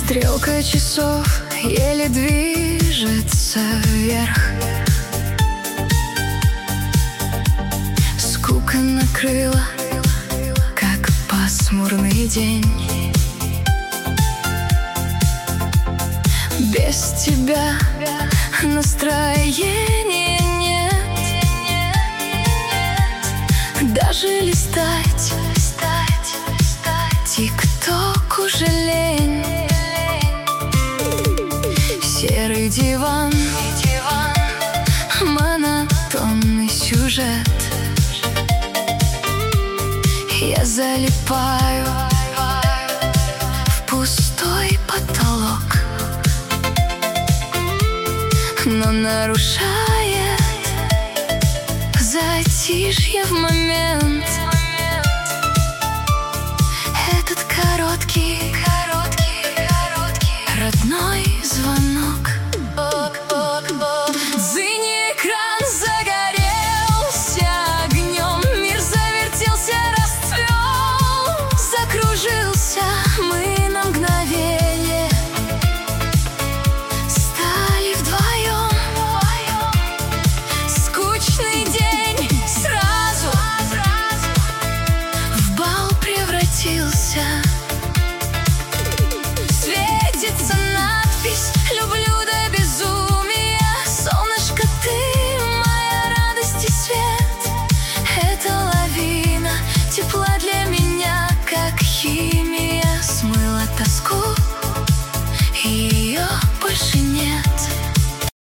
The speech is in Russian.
Стрелка часов еле движется вверх. Скука накрыла, как пасмурный день. Без тебя настроения нет. Даже листать тик-ток уже лень. Серый диван, монотонный сюжет. Я залипаю в пустой потолок, но нарушает затишье в момент. Этот короткий